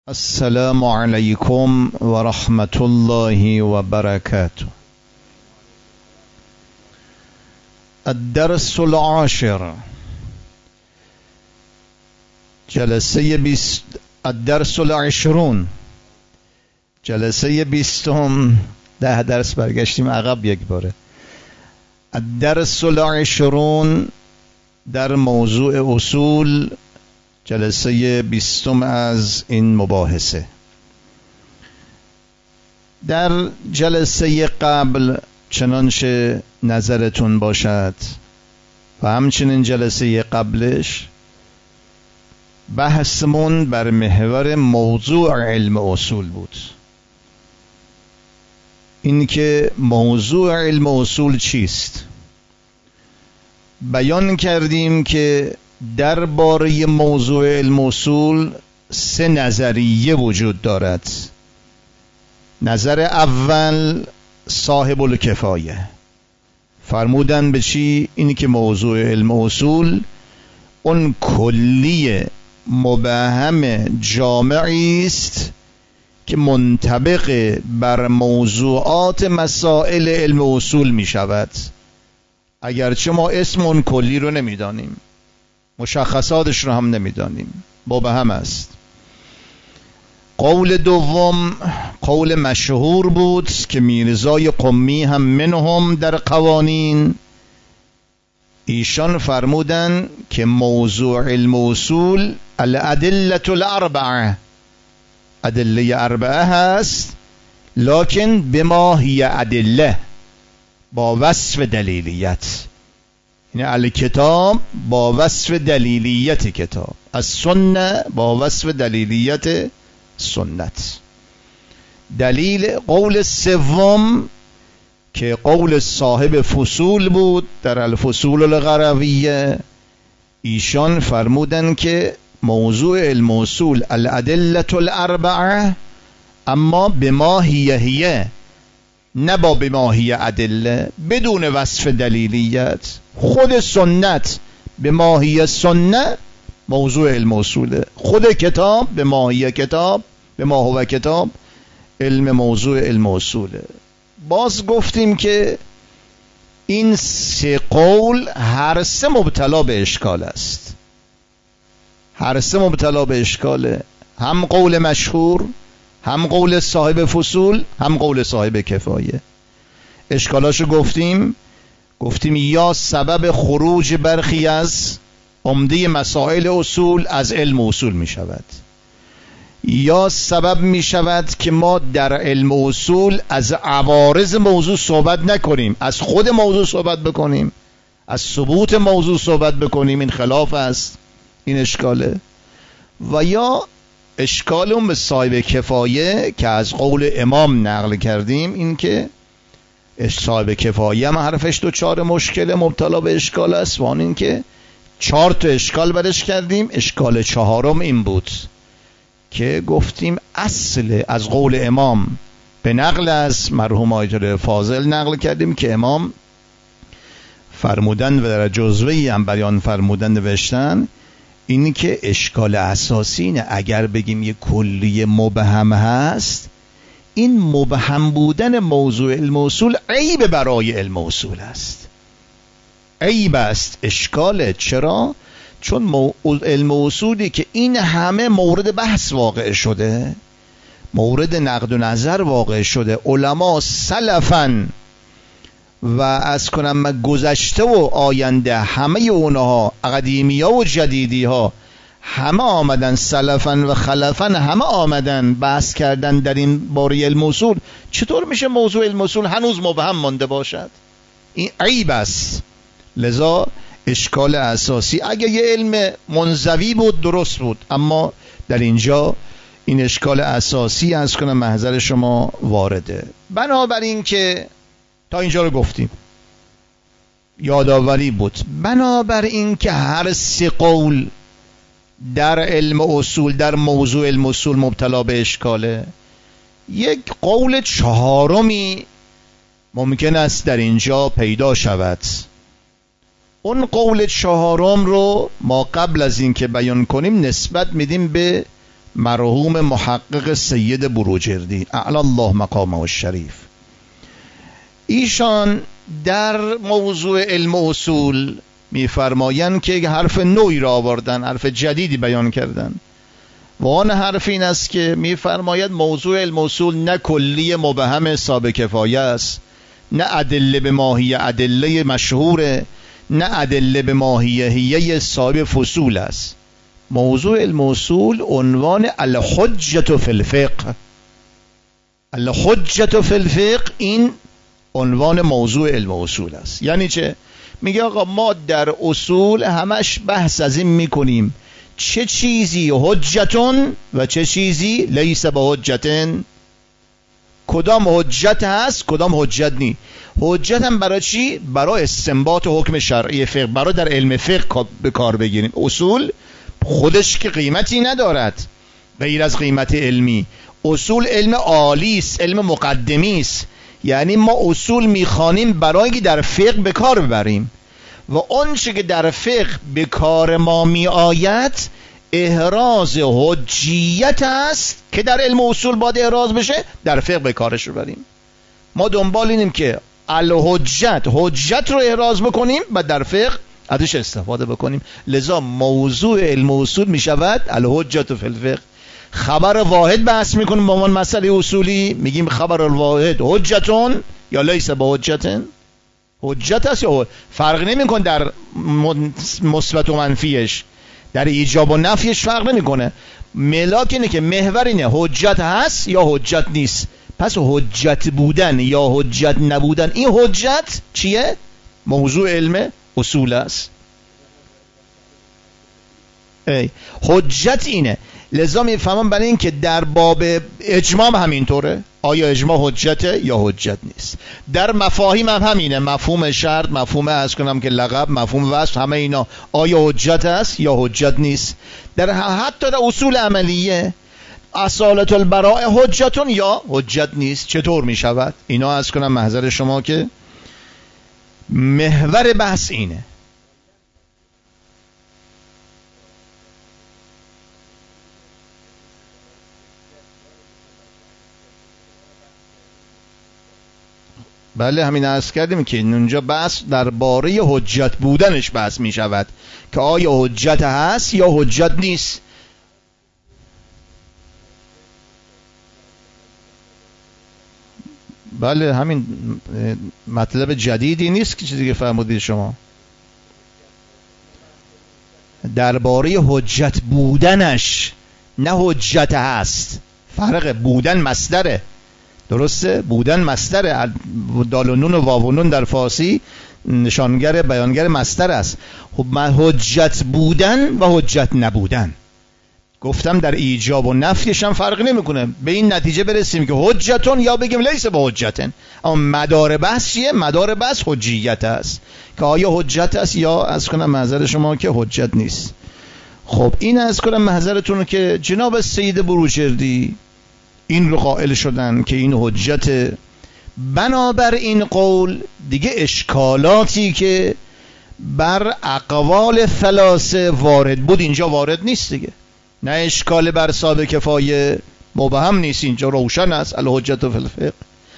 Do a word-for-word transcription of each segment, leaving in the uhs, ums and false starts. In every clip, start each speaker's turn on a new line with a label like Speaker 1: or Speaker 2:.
Speaker 1: السلام علیکم و رحمت الله و برکاته. الدرس العاشر، جلسه بیست، الدرس العشرون، جلسه بیستم. ده درس برگشتیم عقب یک باره. الدرس العشرون در موضوع اصول، جلسه بیستم از این مباحثه. در جلسه قبل چنانچه نظرتون باشد و همچنین جلسه قبلش بحثمون بر محور موضوع علم اصول بود. این که موضوع علم اصول چیست؟ بیان کردیم که درباره موضوع علم اصول سه نظریه وجود دارد. نظر اول صاحب الکفایه فرمودن به چی؟ اینی که موضوع علم اصول اون کلی مبهم جامعی است که منطبق بر موضوعات مسائل علم اصول می شود، اگرچه ما اسم اون کلی رو نمیدانیم، مشخصاتش رو هم نمیدانیم، مبهم است. قول دوم قول مشهور بود که میرزای قمی هم منهم در قوانین، ایشان فرمودن که موضوع علم اصول الادله الاربعه، ادله اربعه هست، لکن بما هی ادله، با وصف دلیلیت. یعنی الکتاب با وصف دلیلیت کتاب، از سنه با وصف دلیلیت سنت. دلیل قول سوم که قول صاحب فصول بود در الفصول الغرویه، ایشان فرمودن که موضوع علم اصول الادله الاربعه، اما بما هی هی، نه با بما هی ادله، بدون وصف دلیلیت. خود سنت به ماهی سنت موضوع علم اصوله، خود کتاب به ماهی کتاب، به ما هو کتاب علم موضوع علم اصوله. باز گفتیم که این سه قول هر سه مبتلا به اشکال است، هر سه مبتلا به اشکاله، هم قول مشهور، هم قول صاحب فصول، هم قول صاحب کفایه. اشکالاشو گفتیم گفتیم یا سبب خروج برخی از عمده مسائل اصول از علم اصول می شود، یا سبب می شود که ما در علم اصول از عوارض موضوع صحبت نکنیم، از خود موضوع صحبت بکنیم، از ثبوت موضوع صحبت بکنیم. این خلاف است، این اشکاله. و یا اشکال اون به صاحب کفایه که از قول امام نقل کردیم، این که صاحب کفایه هم حرفش دو چهار مشکل مبتلا به اشکال است، وان این که چهار تا اشکال برش کردیم. اشکال چهارم این بود که گفتیم اصل از قول امام به نقل از مرحوم آیت فاضل نقل کردیم که امام فرمودن و در جزوه‌ای هم بیان فرمودن نوشتن، اینی که اشکال اساسی اینه اگر بگیم یه کلی مبهم هست، این مبهم بودن موضوع علم اصول عیب برای علم اصول است، عیب است، اشکاله. چرا؟ چون مو... علم اصولی که این همه مورد بحث واقع شده، مورد نقد و نظر واقع شده، علما سلفن و از کنم گذشته و آینده، همه اونها قدیمی ها و جدیدی ها همه آمدن، سلفن و خلفن همه آمدن بحث کردن در این باره علم اصول. چطور میشه موضوع علم اصول هنوز مبهم مانده باشد؟ این عیب است. لذا اشکال اساسی، اگه یه علم منزوی بود درست بود، اما در اینجا این اشکال اساسی از کنم محضر شما وارده. بنابراین که تا اینجا رو گفتیم، یادآوری بود، بنابراین که هر سه قول در علم اصول در موضوع علم اصول مبتلا به اشکاله، یک قول چهارمی ممکن است در اینجا پیدا شود. اون قول چهارم رو ما قبل از این که بیان کنیم نسبت میدیم به مرحوم محقق سید بروجردی اعلی الله مقامه الشریف. ایشان در موضوع علم اصول میفرمایند که یک حرف نوعی را آوردن، حرف جدیدی بیان کردن و آن حرف این است که میفرماید موضوع علم اصول نه کلی مبهم سابق کفایه است، نه ادله به ماهیه ادله مشهوره، نه ادله به ماهیه هیه صاحب فصول است. موضوع علم اصول عنوان الحجة فی الفقه، الحجة فی الفقه این عنوان موضوع علم اصول است. یعنی چه؟ میگه آقا ما در اصول همش بحث از این میکنیم چه چیزی حجتون و چه چیزی لیس به حجتن، کدام حجت هست کدام حجت نی. حجت هم برای چی؟ برای استنباط حکم شرعی فقه، برای در علم فقه به کار بگیریم. اصول خودش که قیمتی ندارد غیر از قیمت علمی. اصول علم عالی است، علم مقدمی است. یعنی ما اصول میخوانیم برای که در فقه به کار ببریم و اون چه که در فقه به کار ما می آید احراز حجیت است که در علم اصول باید احراز بشه، در فقه به کارش ببریم. ما دنبال اینیم که الحجت حجت رو احراز بکنیم و در فقه ازش استفاده بکنیم. لذا موضوع علم اصول می شود الحجت فی الفقه. خبر واحد بحث میکنیم با عنوان مسئله اصولی، میگیم خبر الواحد حجتون یا لیس به حجتن، حجت است یا فرق نمیکنه در مثبت و منفیش، در ایجاب و نفیش فرق نمیکنه. ملاک اینه که محور اینه حجت هست یا حجت نیست. پس حجت بودن یا حجت نبودن، این حجت چیه؟ موضوع علم اصول است. ای حجت اینه. لذا میفهمم برای این که در باب اجماع هم همینطوره، آیا اجماع حجته یا حجت نیست. در مفاهیم هم همینه، مفهوم شرط، مفهوم از کنم که لقب، مفهوم وصف، همه اینا آیا حجت است یا حجت نیست. در حتی در اصول عملیه اصالت البراء حجتون یا حجت نیست. چطور میشود؟ اینا از کنم محضر شما که محور بحث اینه. بله همین عرض کردیم که اونجا بحث درباره حجت بودنش بحث می شود که آیا حجت هست یا حجت نیست. بله همین مطلب جدیدی نیست که چیزی که فرمودید شما. درباره حجت بودنش، نه حجت هست. فرق بودن مصدره، درسته؟ بودن مصدر، دال و نون و واو و نون در فارسی نشانگر بیانگر مصدر است. حجت بودن و حجت نبودن، گفتم در ایجاب و نفیش هم فرق نمیکنه. به این نتیجه برسیم که حجتون یا بگیم لیس به حجتن. اما مدار بحث چیه؟ مدار بحث حجیت است که آیا حجت است یا از کنم محضر شما که حجت نیست. خب این از کنم محضرتون که جناب سید بروجردی این رو قائل شدن که این حجت. بنابر این قول دیگه اشکالاتی که بر اقوال ثلاثه وارد بود اینجا وارد نیست دیگه. نه اشکال بر سابق کفایه مبهم نیست، اینجا روشن است الحجت فی الفقه.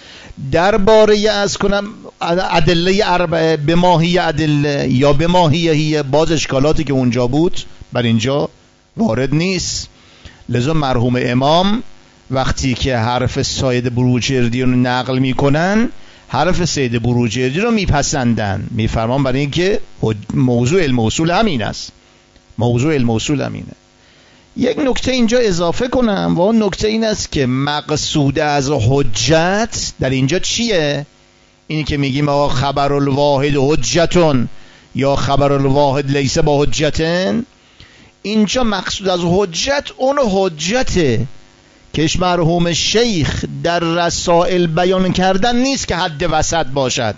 Speaker 1: درباره از کنم ادله اربعه به ماهی ادله یا به ماهی هی، باز اشکالاتی که اونجا بود بر اینجا وارد نیست. لذا مرحوم امام وقتی که حرف سید بروجردی رو نقل میکنن حرف سید بروجردی رو میپسندن، میفرمان برای اینکه موضوع علم اصول همین است. موضوع علم اصول همینه. یک نکته اینجا اضافه کنم و اون نکته این است که مقصود از حجت در اینجا چیه؟ اینی که میگیم آقا خبر الواحد حجتون یا خبر الواحد لیس با حجتن. اینجا مقصود از حجت اون حجته که مرحوم شیخ در رسائل بیان کردن نیست که حد وسط باشد،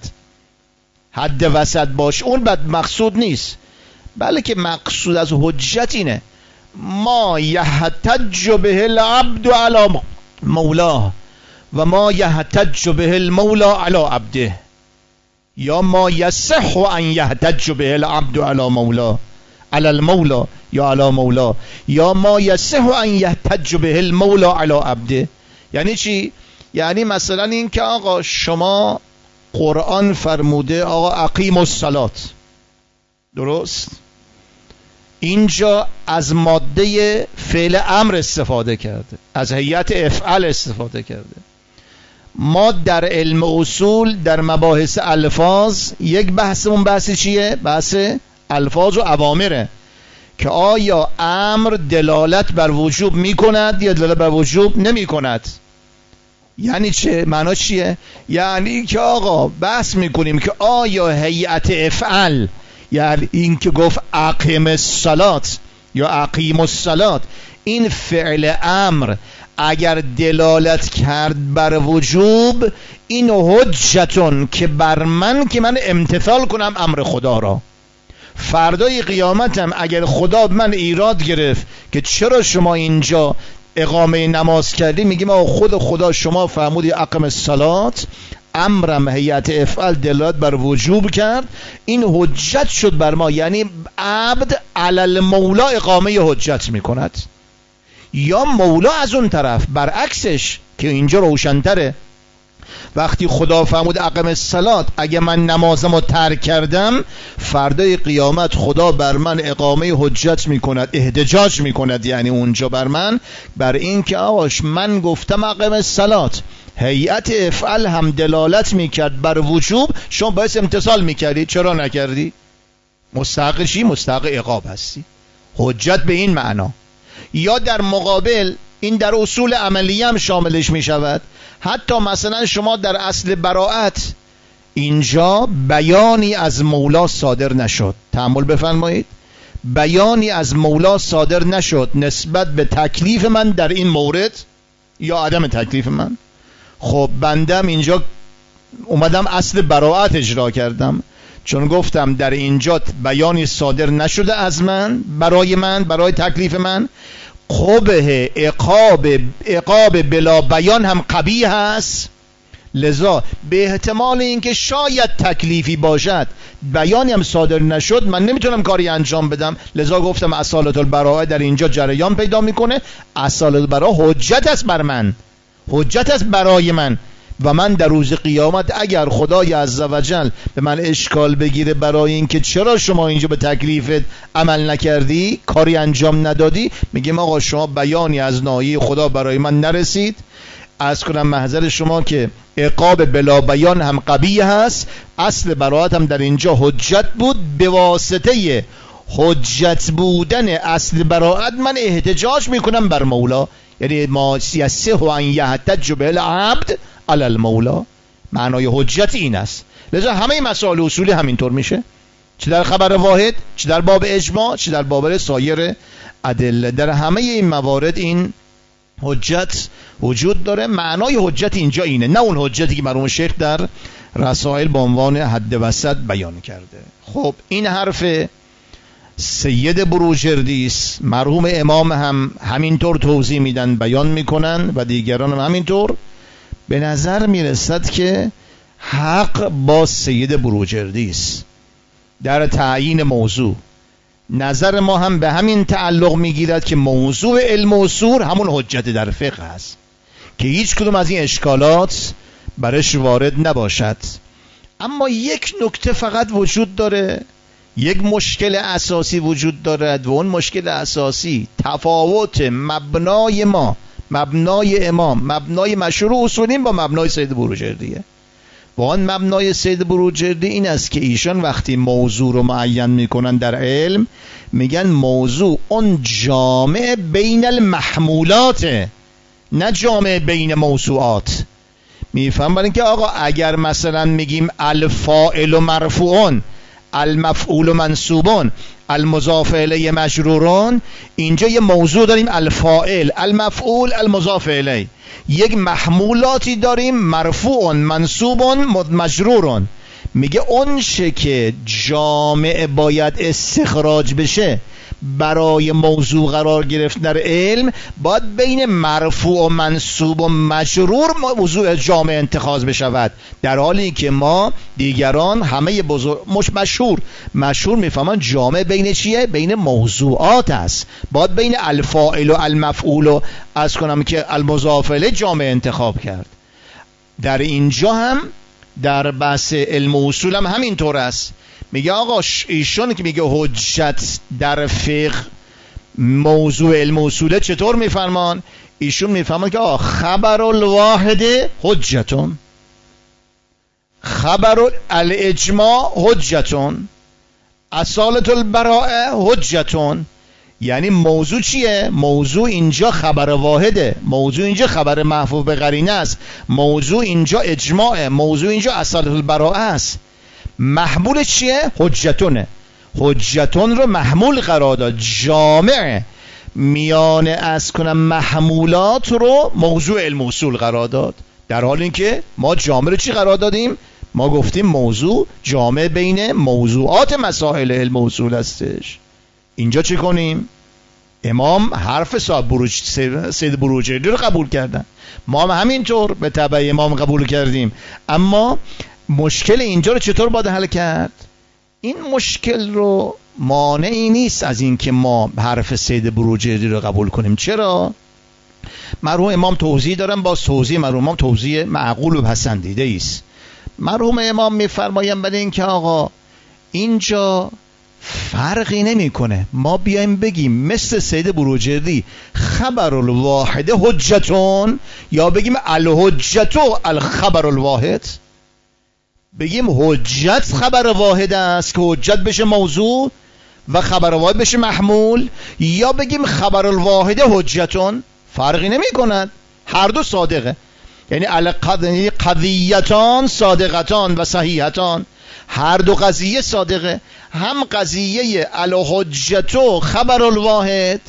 Speaker 1: حد وسط باشه اون بد مقصود نیست، بلکه مقصود از حجت اینه ما یحتج به العبد علی مولاه و ما یحتج به المولا علی عبده، یا ما یصح ان یحتج به العبد علی مولاه. علی المولا یا علی مولا، یا ما یصح ان یحتج به المولا علی عبده. یعنی چی؟ یعنی مثلا این که آقا شما قرآن فرموده آقا اقیم الصلات، درست؟ اینجا از ماده فعل امر استفاده کرده، از هیئت افعل استفاده کرده. ما در علم اصول در مباحث الفاظ یک بحثمون بحث چیه؟ بحث الفاظ و اوامره که آیا امر دلالت بر وجوب میکند یا دلالت بر وجوب نمیکند. یعنی چه؟ معنا چیه؟ یعنی که آقا بحث میکنیم که آیا هیئت افعل، یعنی این که گفت اقیم الصلات یا اقیم الصلات، این فعل امر اگر دلالت کرد بر وجوب، این حجتون که بر من که من امتثال کنم امر خدا را. فردای قیامتم اگر خدا من ایراد گرفت که چرا شما اینجا اقامه نماز کردی، میگیم آقا خود خدا شما فرمودی اقیم الصلات، امرم هیئت افعال دلالت بر وجوب کرد، این حجت شد بر ما. یعنی عبد علی المولا اقامه حجت میکند. یا مولا از اون طرف برعکسش که اینجا روشن‌تره، وقتی خدا فرمود اقیم الصلات، اگه من نمازمو ترک کردم فردای قیامت خدا بر من اقامه حجت میکند، احتجاج میکند. یعنی اونجا بر من بر این که آقاش من گفتم اقیم الصلات، هیئت افعال هم دلالت میکرد بر وجوب، شما باید امتثال میکردی، چرا نکردی؟ مستحق چی؟ مستحق عقاب هستی. حجت به این معنا. یا در مقابل این در اصول عملی هم شاملش می شود. حتی مثلا شما در اصل براءت اینجا بیانی از مولا صادر نشد، تأمل بفرمایید، بیانی از مولا صادر نشد نسبت به تکلیف من در این مورد یا عدم تکلیف من. خب بندم اینجا اومدم اصل براءت اجرا کردم، چون گفتم در اینجا بیانی صادر نشده از من برای من برای تکلیف من. قبح عقاب عقاب بلا بیان هم قبیح هست، لذا به احتمال اینکه شاید تکلیفی باشد بیانی هم صادر نشد، من نمیتونم کاری انجام بدم، لذا گفتم اصالت البراءه در اینجا جریان پیدا میکنه. اصالت البراءه حجت است بر من، حجت است برای من، و من در روز قیامت اگر خدای عزوجل به من اشکال بگیره برای اینکه چرا شما اینجا به تکلیفت عمل نکردی، کاری انجام ندادی، میگم آقا شما بیانی از ناحیه خدا برای من نرسید. عرض کنم محضر شما که عقاب بلا بیان هم قبیح هست. اصل براءت هم در اینجا حجت بود، به واسطه حجت بودن اصل براءت من احتجاج میکنم بر مولا. یعنی ما یصح ان یحتج به العبد علی المولا، معنای حجت این است. لذا همه مسائل اصولی همینطور میشه، چه در خبر واحد، چه در باب اجماع، چه در باب سایر ادله، در همه این موارد این حجت وجود داره. معنای حجت اینجا اینه، نه اون حجتی که مرحوم شیخ در رسائل به عنوان حد وسط بیان کرده. خب این حرف سید بروجردی است، مرحوم امام هم همینطور توضیح میدن، بیان میکنن و دیگران هم همینطور. به نظر میرسد که حق با سید بروجردی است در تعیین موضوع. نظر ما هم به همین تعلق میگیرد که موضوع علم اصول همون حجت در فقه است که هیچ کدوم از این اشکالات برش وارد نباشد. اما یک نکته فقط وجود داره، یک مشکل اساسی وجود دارد و اون مشکل اساسی تفاوت مبنای ما، مبنای امام، مبنای مشهور اصولین با مبنای سید بروجردیه. و آن مبنای سید بروجردی این است که ایشان وقتی موضوع رو معین میکنن در علم میگن موضوع اون جامع بین المحمولات، نه جامع بین موضوعات. میفهم برای اینکه آقا اگر مثلا میگیم الفاعل مرفوعون، المفعول منصوبون، المضاف الیه مجرورون، اینجا یه موضوع داریم الفاعل، المفعول، المضاف الیه، یک محمولاتی داریم مرفوعون، منصوبون، مجرورون. میگه اون چه که جامع باید استخراج بشه برای موضوع قرار گرفت در علم، باید بین مرفوع و منصوب و مجرور موضوع جامع انتخاذ بشود، در حالی که ما دیگران همه بزرگ مش مشهور مشهور میفهمن جامع بین چیه؟ بین موضوعات است. باید بین الفاعل و المفعول و از کنم که المضاف الیه جامع انتخاب کرد. در اینجا هم در بحث علم و اصول هم همینطور است. میگه آقا ایشون که میگه حجت در فقه موضوع علم و اصوله، چطور میفرمان؟ ایشون میفرمان که آقا خبر الواحد حجتون، خبر الاجماع حجتون، اصالت البراءه حجتون. یعنی موضوع چیه؟ موضوع اینجا خبر واحده، موضوع اینجا خبر محفوظ به قرینه است، موضوع اینجا اجماعه، موضوع اینجا اصالت البراءه است. محمول چیه؟ حجتونه. حجتون رو محمول قرار داد، جامع میان از کنم محمولات رو موضوع علم اصول قرار داد، در حال اینکه ما جامع رو چی قرار دادیم؟ ما گفتیم موضوع جامع بین موضوعات مسائل علم اصول هستش. اینجا چی کنیم؟ امام حرف صاحب بروج سید بروجردی رو قبول کردن، ما هم همینطور به تبع امام قبول کردیم. اما مشکل اینجا رو چطور باید حل کرد؟ این مشکل رو مانعی نیست از این که ما حرف سید بروجردی رو قبول کنیم. چرا؟ مرحوم امام توضیح دارن، با توضیح مرحوم امام توضیح معقول و پسندیده است. مرحوم امام میفرمایند برای این که آقا اینجا فرقی نمیکنه ما بیایم بگیم مثل سید بروجردی خبر الواحد حجتون، یا بگیم الحجتو الخبر الواحد. بگیم حجت خبر واحد است که حجت بشه موضوع و خبر واحد بشه محمول، یا بگیم خبر الواحد حجتون، فرقی نمی کند، هر دو صادقه. یعنی قضیتان صادقتان و صحیحتان، هر دو قضیه صادقه. هم قضیه الحجتو خبر الواحد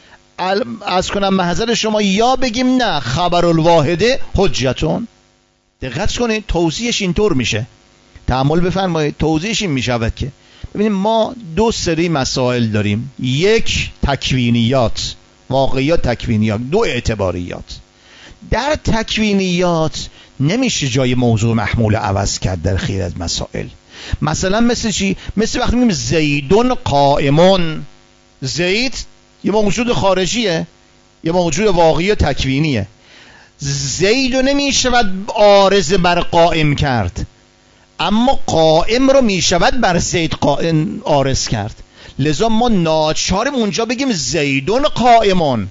Speaker 1: از کنم محضر شما، یا بگیم نه خبر الواحد حجتون. دقت کنید توضیحش اینطور میشه، تأمل بفرمایید. توضیحش این میشود که ببینید ما دو سری مسائل داریم، یک تکوینیات، واقعیات تکوینیات، دو اعتباریات. در تکوینیات نمیشه جای موضوع محمول عوض کرد در خیلی از مسائل. مثلا مثل چی؟ مثل وقتی میگیم زیدون قائمون، زید یه موجود خارجیه، یه موجود واقعی و تکوینیه. زید رو نمیشود عارض بر قائم کرد، اما قائم رو میشود بر زید قائم عارض کرد. لذا ما ناچاریم اونجا بگیم زیدون قائمون،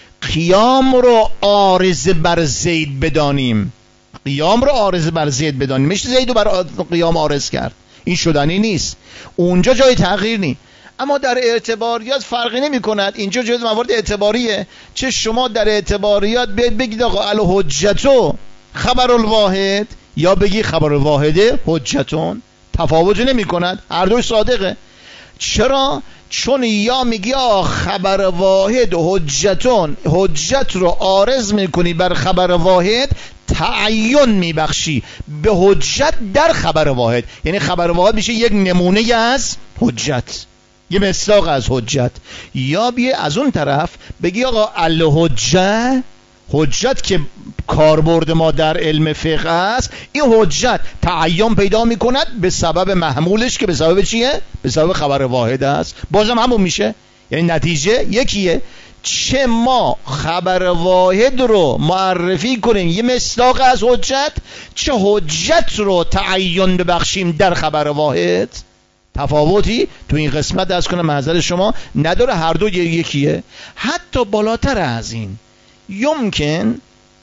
Speaker 1: قیام رو عارض بر زید بدانیم، قیام رو عارض بر زید بدانیم، میشه زید رو بر قیام عارض کرد، این شدنی نیست، اونجا جای تغییر نیست. اما در اعتباریات فرقی نمی کند، اینجا جز موارد اعتباریه. چه شما در اعتباریات بیاید بگید آقا الحجتو خبر الواحد، یا بگی خبر الواحد حجتون، تفاوت نمی کند، هر دوی صادقه. چرا؟ چون یا میگی آقا خبر واحد حجتون، حجت رو عارض میکنی بر خبر واحد، تعین میبخشی به حجت در خبر واحد، یعنی خبر واحد میشه یک نمونه از حجت، یه مصداق از حجت. یا بیه از اون طرف بگی آقا الحجه، حجت که کاربرد ما در علم فقه است، این حجت تعین پیدا میکند به سبب محمولش که به سبب چیه؟ به سبب خبر واحد است. بازم همون میشه، یعنی نتیجه یکیه. چه ما خبر واحد رو معرفی کنیم یه مصداق از حجت، چه حجت رو تعین ببخشیم در خبر واحد، تفاوتی تو این قسمت از کنم محضر شما نداره، هر دو یکیه. حتی بالاتر از این یمکن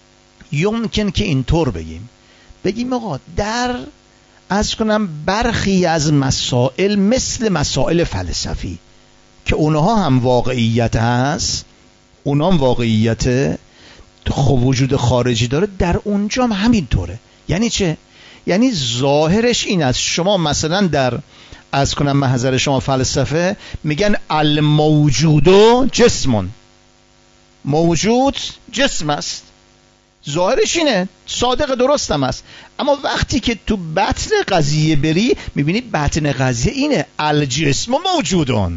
Speaker 1: یمکن که اینطور بگیم بگیم آقا در از کنم برخی از مسائل مثل مسائل فلسفی که اونها هم واقعیت هست، اونها هم واقعیت خب وجود خارجی داره، در اونجا هم همینطوره. یعنی چه؟ یعنی ظاهرش این است، شما مثلا در از کنم محضر شما فلسفه میگن الموجود جسمون، موجود جسم است، ظاهرش اینه، صادق درستم است، اما وقتی که تو بطن قضیه بری میبینی بطن قضیه اینه، الجسم موجودون،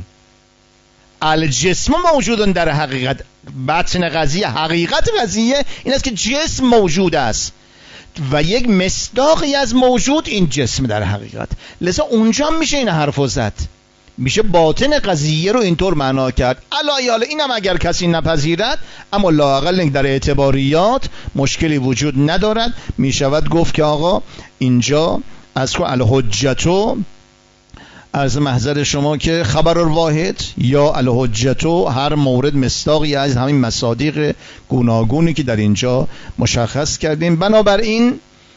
Speaker 1: الجسم موجودون در حقیقت. بطن قضیه، حقیقت قضیه این است که جسم موجود است و یک مصداقی از موجود این جسم در حقیقت. لذا اونجا میشه این حرفو زد، میشه باطن قضیه رو اینطور معنا کرد. الایال اینم اگر کسی نپذیرد، اما لااقل در اعتباریات مشکلی وجود ندارد، میشود گفت که آقا اینجا از کو الحجتو، از محضر شما که خبر الواحد یا الحجتو هر مورد مصداقی از همین مصادیق گوناگونی که در اینجا مشخص کردیم. بنابراین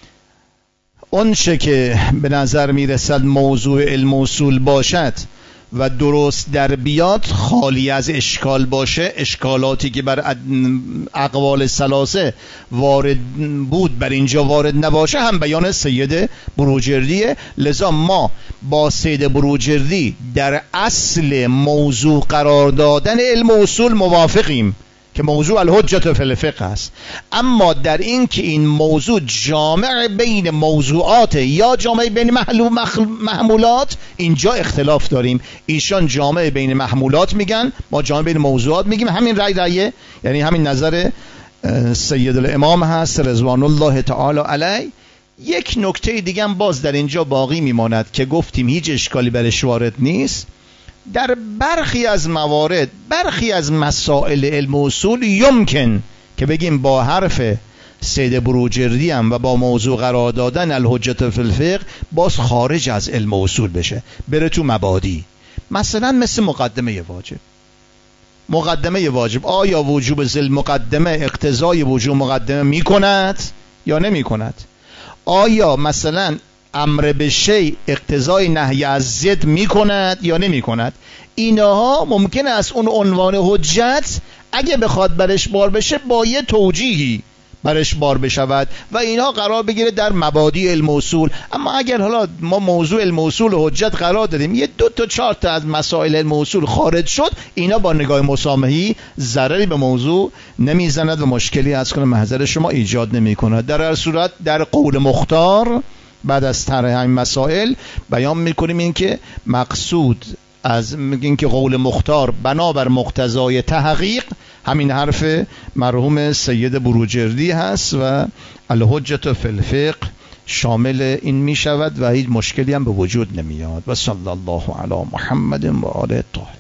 Speaker 1: اون چه که به نظر میرسد موضوع علم اصول باشد و درست در بیاد، خالی از اشکال باشه، اشکالاتی که بر اقوال ثلاثه وارد بود بر اینجا وارد نباشه، هم بیان سید بروجردیه. لذا ما با سید بروجردی در اصل موضوع قرار دادن علم اصول موافقیم که موضوع الحجت فی الفقه است، اما در این که این موضوع جامع بین موضوعات یا جامع بین محمولات، اینجا اختلاف داریم. ایشان جامع بین محمولات میگن، ما جامع بین موضوعات میگیم. همین رأی رأیه، یعنی همین نظر سید الامام هست رضوان الله تعالی علیه. یک نکته دیگه هم باز در اینجا باقی میماند که گفتیم هیچ اشکالی برش وارد نیست. در برخی از موارد، برخی از مسائل علم و اصول یمکن که بگیم با حرف سید بروجردی هم و با موضوع قرار دادن الحجت فی الفقه باز خارج از علم و اصول بشه، بره تو مبادی. مثلا مثل مقدمه واجب. مقدمه واجب آیا وجوب ذل مقدمه اقتضای وجوب مقدمه میکند یا نمیکند؟ آیا مثلا امر به شیء اقتضای نهی از ضد میکند یا نمیکند؟ اینها ممکنه از اون عنوان حجت اگه بخواد برش بار بشه با یه توجیهی برش بار بشود و اینها قرار بگیره در مبادی علم اصول. اما اگر حالا ما موضوع علم اصول حجت قرار دادیم، یه دو تا چهار تا از مسائل علم اصول خارج شد، اینا با نگاه مسامحی ضرری به موضوع نمیزند و مشکلی از کنه محضر شما ایجاد نمی کند. در هر صورت در قول مختار بعد از طرح همین مسائل بیان میکنیم این که مقصود از میگین که قول مختار بنابر مقتضای تحقیق همین حرف مرحوم سید بروجردی هست و الحجت فی الفقه شامل این می شود و هیچ مشکلی هم به وجود نمیاد. و صلی الله علی محمد و آله الطاهرین.